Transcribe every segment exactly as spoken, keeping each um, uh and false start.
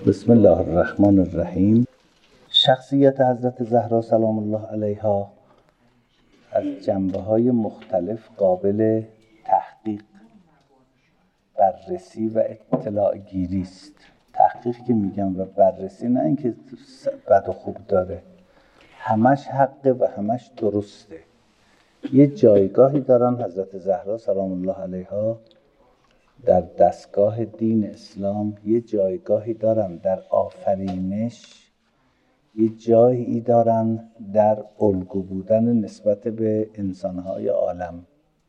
بسم الله الرحمن الرحیم. شخصیت حضرت زهرا سلام الله علیها از جنبه‌های مختلف قابل تحقیق، بررسی و اطلاع گیری است. تحقیق که میگم و بررسی نه اینکه بد و خوب داره، همش حقه و همش درسته. یه جایگاهی دارن حضرت زهرا سلام الله علیها در دستگاه دین اسلام، یه جایگاهی دارن در آفرینش، یه جایی دارن در الگو بودن نسبت به انسانهای عالم.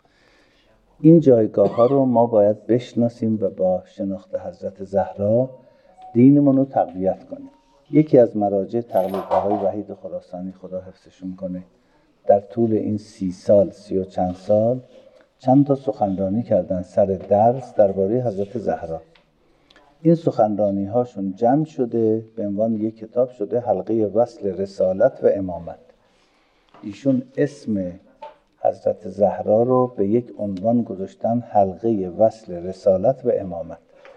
این جایگاه ها رو ما باید بشناسیم و با شناخت حضرت زهرا دینمون رو تقویت کنیم. یکی از مراجع تقلید آقای وحید خراسانی خدا حفظشون کنه در طول این سی سال سی و چند سال چند تا سخنرانی کردن سر درس درباره حضرت زهرا. این سخنرانی هاشون جمع شده به عنوان یک کتاب شده حلقه وصل رسالت و امامت. ایشون اسم حضرت زهرا رو به یک عنوان گذاشتن حلقه وصل رسالت و امامت.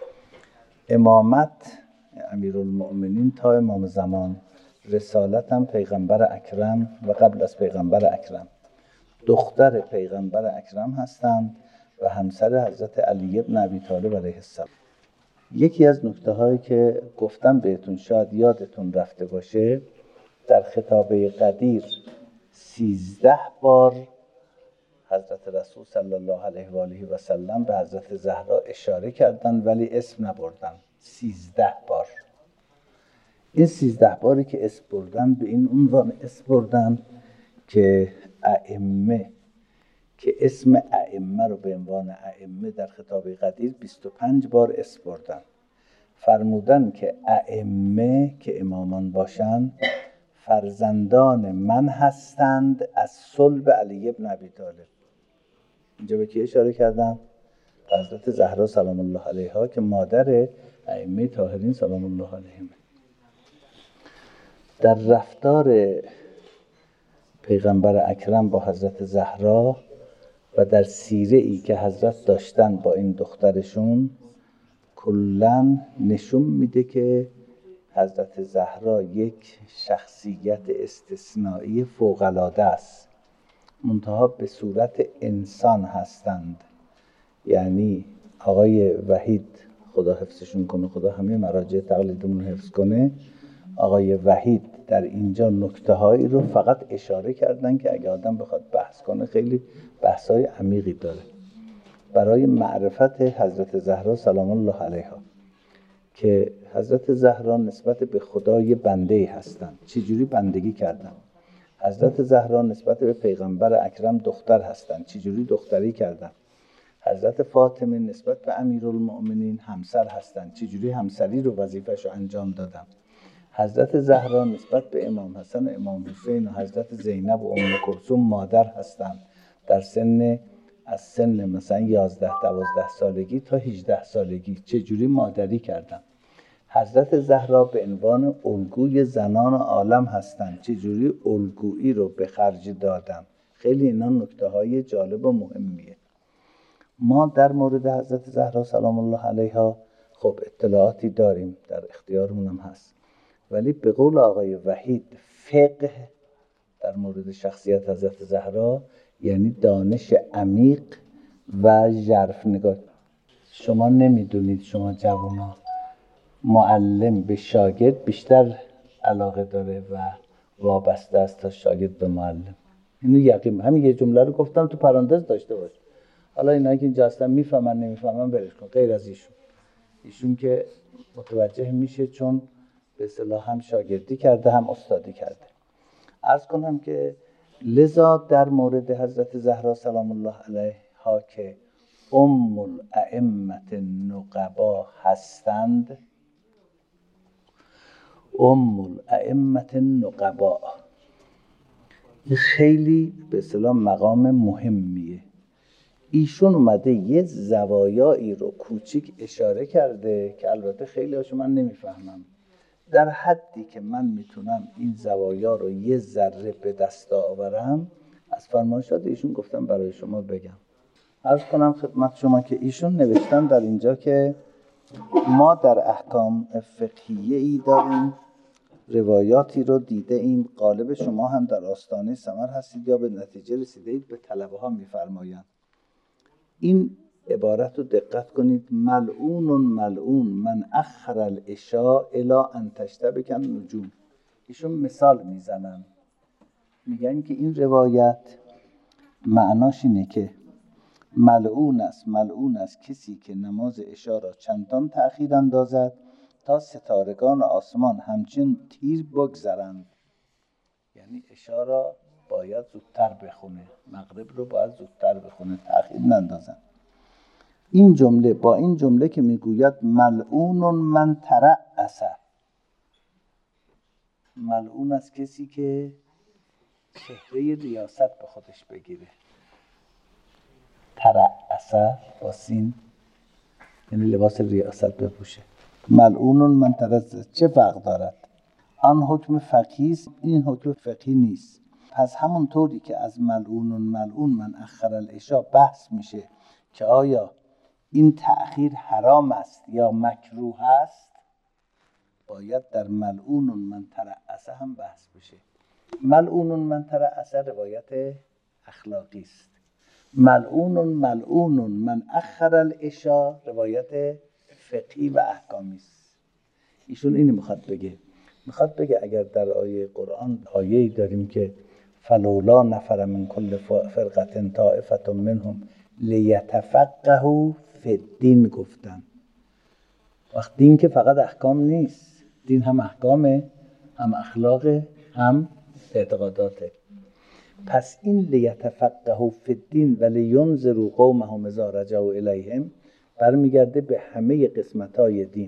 امامت امیرالمؤمنین تا امام زمان، رسالت هم پیغمبر اکرم و قبل از پیغمبر اکرم، دختر پیغمبر اکرم هستند و همسر حضرت علی بن ابی طالب علیه السلام. یکی از نکته هایی که گفتم بهتون شاید یادتون رفته باشه، در خطابه قدیر سیزده بار حضرت رسول صلی الله علیه و آله و سلم به حضرت زهرا اشاره کردن ولی اسم نبردن. سیزده بار. این سیزده باری که اسم بردن به این عنوان اسم بردن که ائمه، که اسم ائمه رو به عنوان ائمه در خطابه قدیر بیست و پنج بار اسم بردن. فرمودن که ائمه که امامان باشن فرزندان من هستند از صلب علی بن ابی طالب. اینجا به کی اشاره کردن؟ حضرت زهرا سلام الله علیها که مادر ائمه طاهرین سلام الله علیهم. در رفتار پیغمبر اکرم با حضرت زهرا و در سیره ای که حضرت داشتن با این دخترشون کلاً نشون میده که حضرت زهرا یک شخصیت استثنایی فوق‌العاده است، منتها به صورت انسان هستند. یعنی آقای وحید خدا حفظشون کنه، خدا همه مراجع تقلیدمون حفظ کنه، آقای وحید در اینجا نکته هایی رو فقط اشاره کردن که اگه آدم بخواد بحث کنه خیلی بحث‌های عمیقی داره برای معرفت حضرت زهرا سلام الله علیها، که حضرت زهرا نسبت به خدای بنده هستند. چجوری بندگی کردن؟ حضرت زهرا نسبت به پیغمبر اکرم دختر هستند. چجوری دختری کردن؟ حضرت فاطمه نسبت به امیرالمؤمنین همسر هستند. چجوری همسری رو وظیفه‌شو انجام دادن؟ حضرت زهرا نسبت به امام حسن و امام حسین و حضرت زینب و ام کلثوم مادر هستند در سن از سن مثلا یازده دوازده سالگی تا هجده سالگی. چجوری مادری کردن؟ حضرت زهرا به عنوان الگوی زنان عالم هستند. چجوری الگویی رو به خرج دادن؟ خیلی اینا نکته های جالب و مهمیه. ما در مورد حضرت زهرا سلام الله علیها خب اطلاعاتی داریم، در اختیارمون هم هست، ولی به قول آقای وحید فقه در مورد شخصیت حضرت زهرا یعنی دانش عمیق و ژرف نگاه. شما نمیدونید، شما جوانا، معلم به شاگرد بیشتر علاقه داره و وابسته است تا شاگرد به معلم. اینو یقین، همین یه جمله رو گفتم تو پرانتز داشته باش. حالا اینا که اینجا هستن میفهمن نمیفهمن برش کن، غیر از ایشون. ایشون که متوجه میشه چون به اصطلاح هم شاگردی کرده هم استادی کرده. عرض کنم که لذا در مورد حضرت زهرا سلام الله علیها که ام الائمه النقبا هستند، ام الائمه النقبا خیلی به اصطلاح مقام مهمیه. ایشون اومده یه زوایایی رو کوچیک اشاره کرده که البته خیلی هاشو من نمیفهمم، در حدی که من میتونم این زوایا رو یه ذره به دست آورم از فرمایشات ایشون گفتم برای شما بگم. عرض کنم خدمت شما که ایشون نوشتن در اینجا که ما در احکام فقهیه ای داریم، روایاتی رو دیده ایم، غالب شما هم در آستانه ثمر هستید یا به نتیجه رسیده اید، به طلبه ها میفرمایند این عبارت رو دقت کنید: ملعون ملعون من اخر العشاء الی ان تشتبک النجوم. ایشون مثال میزنن، میگن که این روایت معناش اینه که ملعون است ملعون است کسی که نماز عشا را چندان تأخیر اندازد تا ستارگان آسمان همچون تیر بگذرند. یعنی عشا را باید زودتر بخونه، مغرب رو باید زودتر بخونه، تأخیر نندازن. این جمله با این جمله که میگوید ملعون من ترأس، ملعون است کسی که چهره ریاست به خودش بگیره. ترأس با سین یعنی لباس ریاست بپوشه. ملعون من ترأس چه فرق دارد؟ آن حکم فقهی است، این حکم فقهی نیست. پس همون طوری که از ملعون ملعون من اخر العشاء بحث میشه که آیا این تأخیر حرام است یا مکروه است، باید در ملعون من ترأس هم بحث بشه. ملعون من ترأس روایت اخلاقی است. ملعون ملعون من اخر العشاء روایت فقهی و احکامی است. ایشون اینو میخواد بگه، میخواد بگه اگر در آیه قرآن آیه‌ای داریم که فلولا نفر من کل فرقة طائفة منهم لیتفقهوا فی الدین گفتن. وقت دین که فقط احکام نیست، دین هم احکامه، هم اخلاقه، هم اعتقاداته. پس این لیتفقهوا فی الدین و لینذروا قومهم اذا رجعوا الیهم برمیگرده به همه قسمت‌های دین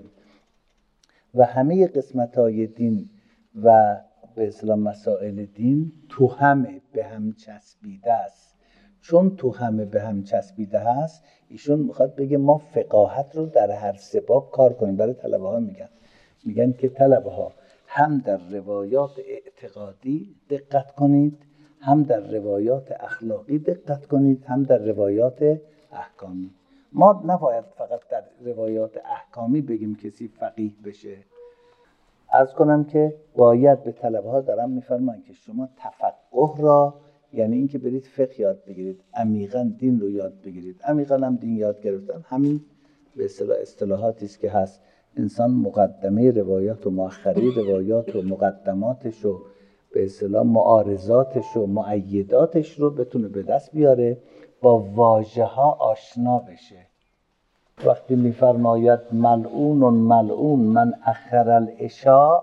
و همه قسمت‌های دین و به اصطلاح مسائل دین تو همه به هم چسبیده است. چون تو همه به هم چسبیده هست، ایشون میخواد بگه ما فقاهت رو در هر سه باب کار کنیم. برای طلبه ها میگن میگن که طلبه ها هم در روایات اعتقادی دقت کنید، هم در روایات اخلاقی دقت کنید، هم در روایات احکامی. ما نباید فقط در روایات احکامی بگیم کسی فقیه بشه. عرض کنم که باید به طلبه ها دارم میفرمان که شما تفقه را، یعنی این که برید فقه یاد بگیرید، عمیقاً دین رو یاد بگیرید. عمیقاً هم دین یاد گرفتن همین به اصطلاح اصطلاحاتی است که هست. انسان مقدمه روایات و مؤخره روایات و مقدماتش و به اصطلاح معارضاتش و مؤیداتش رو بتونه به دست بیاره، با واژه ها آشنا بشه. وقتی میفرماید ملعون ملعون من اخر العشاء،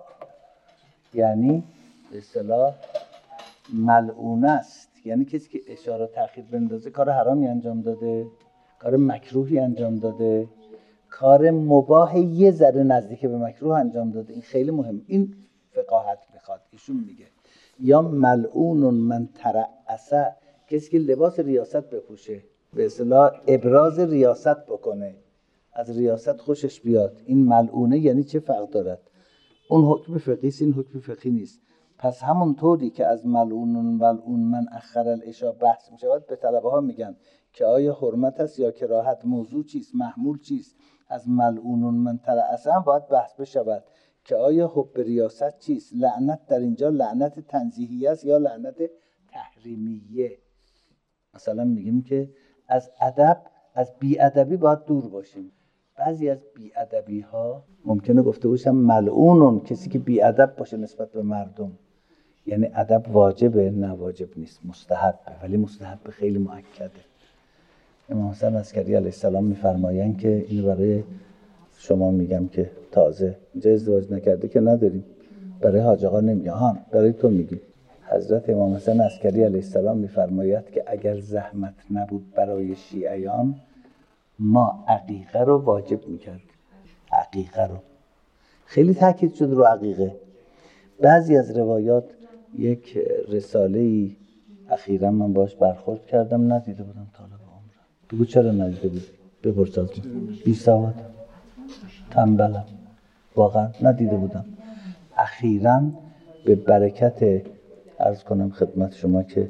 یعنی به اصطلاح ملعون است، یعنی کسی که عشا را تأخیر بندازه کار حرامی انجام داده، کار مکروهی انجام داده، کار مباح یه ذره نزدیک به مکروه انجام داده. این خیلی مهم، این فقاهت میخواد. ایشون میگه یا ملعون من ترأس، کسی که لباس ریاست بپوشه، به اصطلاح ابراز ریاست بکنه، از ریاست خوشش بیاد، این ملعونه. یعنی چه فرق دارد؟ اون حکم فقهی است، این حکم فقهی نیست. پس همون طوری که از ملعون ملعون من اخر العشاء بحث می شود، به طلبه ها میگن که آیا حرمت است یا کراهت، موضوع چیست، محمول چیست. از ملعون من ترأس هم باید بحث بشود که آیا حب ریاست چیست. لعنت در اینجا لعنت تنزیهی است یا لعنت تحریمیه. مثلا میگیم که از ادب، از بی‌ادبی باید دور باشیم. بعضی از بی‌ادبی ها ممکنه گفته باشم ملعونون، کسی که بی‌ادب باشه نسبت به مردم. یعنی ادب واجبه؟ نه واجب نیست، مستحبه، ولی مستحب خیلی مؤکده. امام حسن عسکری علیه السلام میفرمایند که اینو برای شما میگم که تازه اینجا ازدواج نکرده که نداریم، برای حاج آقا نمیگم، ها برای تو میگیم. حضرت امام حسن عسکری علیه السلام میفرماید که اگر زحمت نبود برای شیعیان، ما عقیقه رو واجب میکردیم. عقیقه رو خیلی تاکید شد رو عقیقه. بعضی از روایات، یک رساله‌ای اخیراً من باش برخورد کردم، ندیده بودم طالب عمرم. بگو چرا ندیده بود؟ بپرس از من. بی سواد، تنبلم، واقعا ندیده بودم. اخیراً به برکت عرض کنم خدمت شما که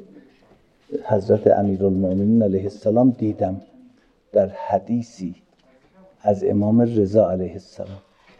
حضرت امیرالمؤمنین علیه السلام دیدم در حدیثی از امام رضا علیه السلام.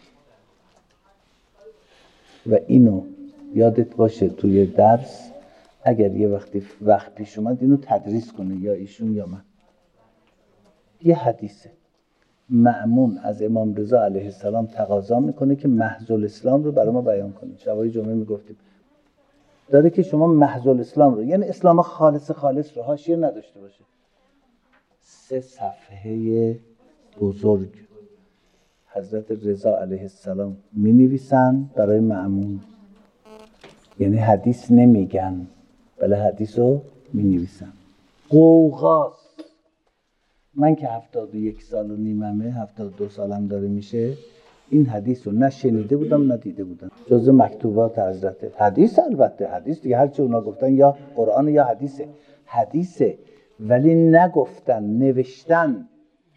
و اینو یادت باشه توی درس اگر یه وقتی وقت پیش اومد اینو تدریس کنه، یا ایشون یا من. یه حدیثه، مأمون از امام رضا علیه السلام تقاضا میکنه که محض الاسلام رو برای ما بیان کنه. شبای جمعه میگفتیم داره که شما محض الاسلام رو، یعنی اسلام خالص خالص رو، حاشیه نداشته باشه. سه صفحه بزرگ حضرت رضا علیه السلام می نویسن برای مأمون، یعنی حدیث نمیگن بله حدیث رو می نویسن. قوقاست. من که هفتاد و یک سال و نیممه، هفتاد و دو سالم داره میشه، این حدیث رو نه شنیده بودم نه دیده بودم. جزء مکتوبات حضرت. حدیث البته حدیث دیگه، هرچی اونا گفتن یا قرآن یا حدیثه. حدیثه ولی نگفتن، نوشتن.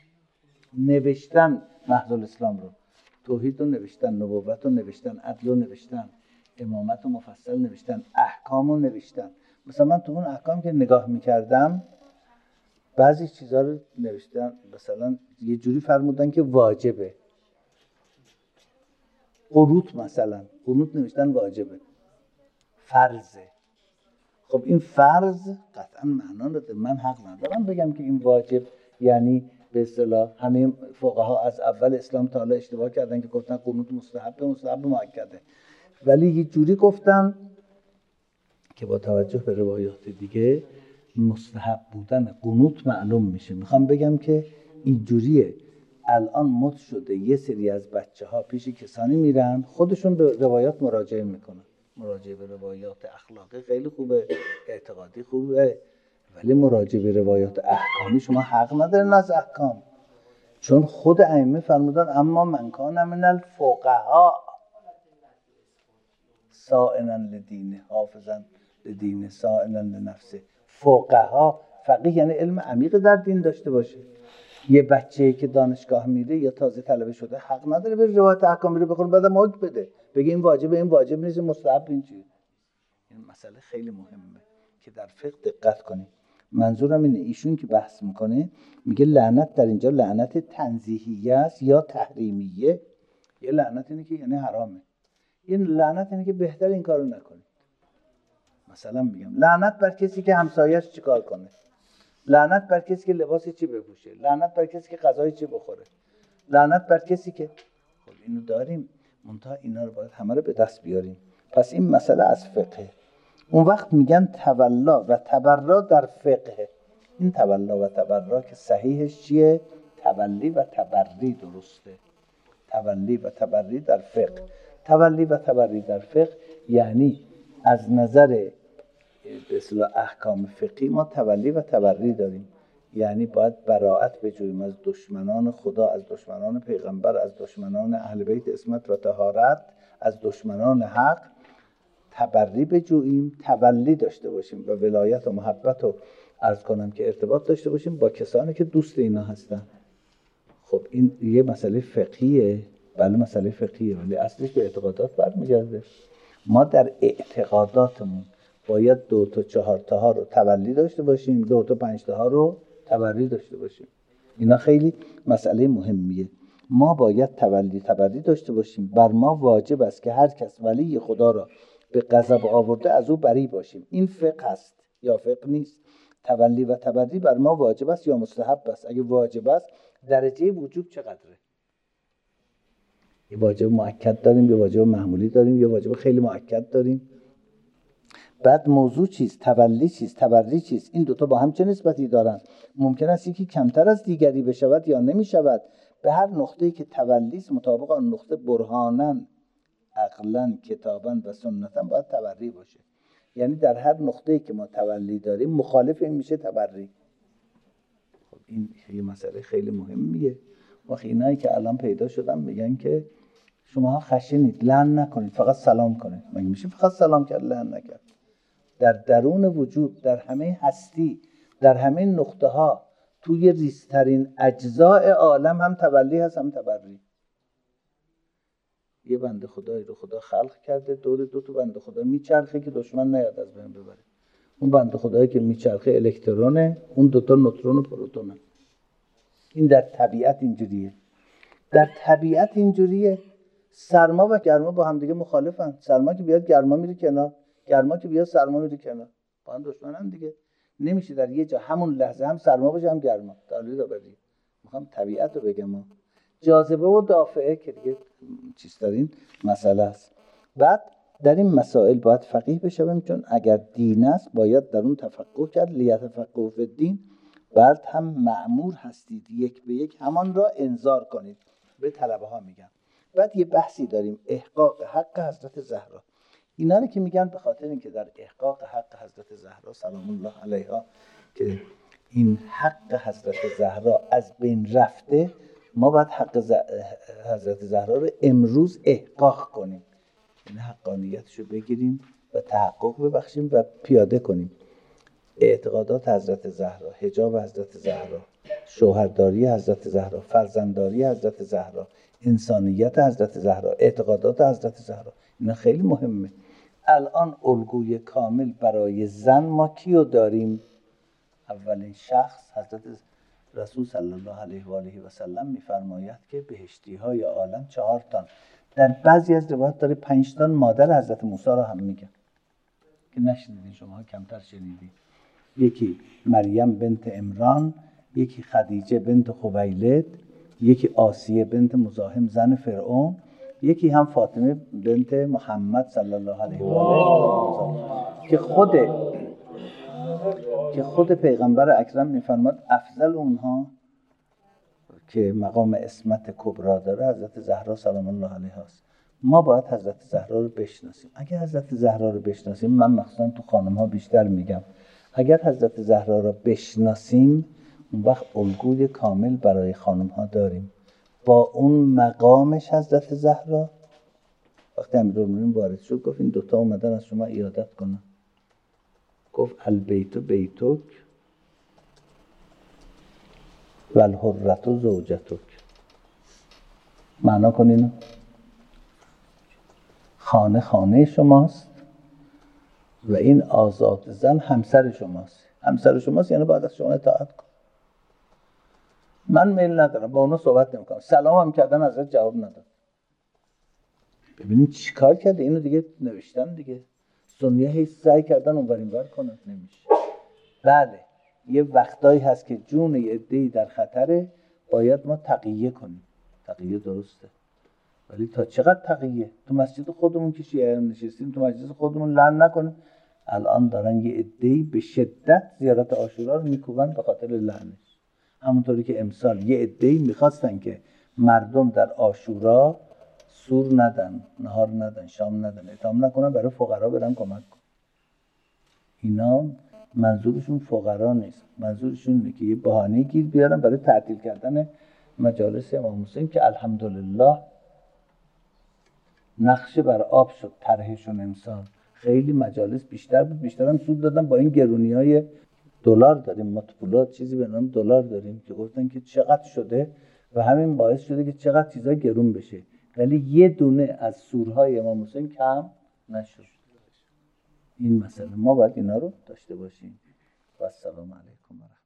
نوشتن محض الاسلام رو، توحید رو نوشتن، نبوت رو نوشتن، عدل رو نوشتن، امامت رو مفصل نوشتن، احکام رو نوشتن. مثلا من تو اون احکام که نگاه میکردم بعضی چیزها رو نوشتن، مثلا یه جوری فرمودن که واجبه. قنوت مثلا، قنوت نوشتن واجبه، فرضه. خب این فرض قطعا معنا نداره. من حق ندارم بگم که این واجب، یعنی به اصطلاح همه فقها از اول اسلام تا حالا اشتباه کردن که گفتن قنوت مستحب مستحب مؤکده، ولی یه جوری گفتن که با توجه به روایات دیگه مستحب بودن قنوت معلوم میشه. میخوام بگم که این جوریه. الان مد شده یه سری از بچه ها پیش کسانی میرن خودشون به روایات مراجعه میکنن. مراجعه به روایات اخلاقی خیلی خوبه، اعتقادی خوبه، ولی مراجعه به روایات احکامی شما حق ندارین از احکام، چون خود ائمه فرمودن اما من کان من الفقها صائنا لدینه حافظا لدینه صائنا لنفسه. فقها، فقیه یعنی علم عمیق در دین داشته باشه. یه بچه‌ای که دانشگاه میره یا تازه طلبه شده حق نداره به روایت احکامی رو بخونه بعدم حکم بده، بگه این واجبه این واجب نیست، مستحب این چیه. این مسئله خیلی مهمه که در فقه دقت کنیم. منظورم اینه ایشون که بحث میکنه میگه لعنت در اینجا لعنت تنزیهیه است یا تحریمیه. یه لعنت اینه که یعنی حرامه، یه لعنت اینه که بهتر این کارو نکنید. مثلا میگم لعنت بر کسی که همسایه‌اش چیکار کنه، لعنت بر کسی که لباس چی بپوشه، لعنت بر کسی که غذای چی بخوره، لعنت بر کسی که، خب اینو داریم منتها اینا رو باید همه رو به دست بیاریم. پس این مسئله از فقه. اون وقت میگن تولا و تبرا در فقه. این تولا و تبرا که صحیحش چیه؟ تولی و تبری درسته. تولی و تبری در فقه. تولی و تبری در فقه یعنی از نظر به اصطلاح احکام فقهی ما تولی و تبری داریم، یعنی باید براءت بجوییم از دشمنان خدا، از دشمنان پیغمبر، از دشمنان اهل بیت عصمت و طهارت، از دشمنان حق تبری بجوییم، تولی داشته باشیم و ولایت و محبت رو عرض کنم که ارتباط داشته باشیم با کسانی که دوست اینا هستن. خب این یه مسئله فقهیه، بله مسئله فقهیه، ولی اصلش به اعتقادات برمیگرده. ما در اعتقاداتمون باید دو تا چهار تا ها رو تولی داشته باشیم، دو تا پنج تا ها رو تبری داشته باشیم. اینا خیلی مسئله مهمیه. ما باید تولی تبری داشته باشیم. بر ما واجب است که هر کس ولی خدا را به غضب آورده از او بری باشیم. این فقه است یا فقه نیست؟ تولی و تبری بر ما واجب است یا مستحب است؟ اگه واجب است درجه وجوب چقدره؟ یه واجب مؤکد داریم، یه واجب معمولی داریم، یه واجب خیلی مؤکد داریم. بعد موضوع چیست؟ تولی چیست؟ تبری چیست؟ این دوتا با هم چه نسبتی دارن؟ ممکن است یکی کمتر از دیگری بشود یا نمیشود. به هر نقطه‌ای که تولی است مطابق آن نقطه برهانن، عقلاً، کتاباً و سنتاً باید تبری باشه. یعنی در هر نقطه‌ای که ما تولی داریم مخالف این میشه تبری. خب این یه مسئله خیلی مهمیه. وقتی اینایی که الان پیدا شدن میگن که شماها خشنید، لعن نکنید، فقط سلام کنید. مگه میشه فقط سلام کرد لعن نکرد؟ در درون وجود، در همه هستی، در همه نقطه ها، توی ریزترین اجزاء عالم هم تولی هست هم تبری. یه بنده خدایی رو خدا خلق کرده دور دو تا بنده خدا میچرخه که دشمن نیاد از بین ببره. اون بنده خدایی که میچرخه الکترونه، اون دو تا نوترون و پروتونه. این در طبیعت اینجوریه. در طبیعت اینجوریه. سرما و گرما با هم دیگه مخالفن. سرما که بیاد گرما میره کنار، گرما که بیاد سرما میره کنار، با هم دشمنن دیگه. نمیشه در یه جا همون لحظه هم سرما باشه هم گرما. تعلیل آوردی. میخوام طبیعت رو بگم. ما جاذبه و دافعه که دیگه چیز دارین مسئله است. بعد در این مسائل باید فقیه بشویم، چون اگر دین است باید در اون تفقه کرد. لیتفقهوا فی الدین. بعد هم مأمور هستید یک به یک همان را انذار کنید، به طلبه ها میگن. بعد یه بحثی داریم، احقاق حق حضرت زهرا. اینا رو که میگن به خاطر اینکه در احقاق حق حضرت زهرا سلام الله علیها که این حق حضرت زهرا از بین رفته، ما باید حق ز... حضرت زهرا رو امروز احقاق کنیم، این حقانیتش رو بگیریم و تحقق ببخشیم و پیاده کنیم. اعتقادات حضرت زهرا، حجاب حضرت زهرا، شوهرداری حضرت زهرا، فرزندداری حضرت زهرا، انسانیت حضرت زهرا، اعتقادات حضرت زهرا، اینا خیلی مهمه. الان الگوی کامل برای زن ما کیو داریم؟ اولین شخص حضرت رسول صلی الله علیه و آله و سلم میفرماید که بهشتی های عالم چهار تان، در بعضی از روایات داره پنج تان مادر حضرت موسی را هم میگن که نشنیدین شما، کمتر شنیدین. یکی مریم بنت عمران، یکی خدیجه بنت خویلد، یکی آسیه بنت مزاحم زن فرعون، یکی هم فاطمه بنت محمد صلی الله علیه و آله که خود که خود پیغمبر اکرم میفرماد افضل اونها که مقام عصمت کبرا داره حضرت زهرا سلام الله علیها است. ما باید حضرت زهرا رو بشناسیم. اگر حضرت زهرا رو بشناسیم، من مخصوصا تو خانم ها بیشتر میگم، اگر حضرت زهرا رو بشناسیم اون وقت الگوی کامل برای خانم ها داریم. با اون مقامش حضرت زهرا وقتی امیرالمومنین وارد شد گفت این دوتا اومدن از شما عیادت کنن، گفت البیت بیتک و الحرة زوجتک. معنا کنین خانه خانه شماست و این آزاد زن همسر شماست. همسر شماست یعنی باید از شما اطاعت کن. من میل ندارم با اونا صحبت نمیکنم. سلام هم کردن ازت جواب نداد. ببینید چیکار کرده، اینو دیگه نوشتن دیگه. سنیه هی سعی کردن اونور اینور کنن، نمیشه. بله یه وقتایی هست که جون یه عده‌ای در خطره، باید ما تقیه کنیم. تقیه درسته، ولی تا چقدر تقیه؟ تو مسجد خودمون که شیعه نشستیم تو مجلس خودمون لعن نکنیم. الان دارن یه عده‌ای به شدت زیارت عاشورا رو میکوبن به خاطر لعنش. همونطوری که امسال یه عده‌ای میخواستن که مردم در عاشورا سور ندن، نهار ندن، شام ندن، اطعام نکنن، برای فقرا برن کمک کن. اینا منظورشون فقرا نیست، منظورشون اینه که یه بهانه گیر بیارن برای تعطیل کردن مجالس امام حسین که الحمدلله نقشه بر آب شد طرحشون امسال. خیلی مجالس بیشتر بود، بیشتر هم سود دادن. با این گرونیای دلار داریم، مطبولات چیزی به نام دلار داریم که گفتن که چقدر شده و همین باعث شده که چقدر چیزا گرون بشه، ولی یه دونه از سورهای امام حسین کم نشد. این مسئله ما باید اینا رو داشته باشیم. و السلام علیکم.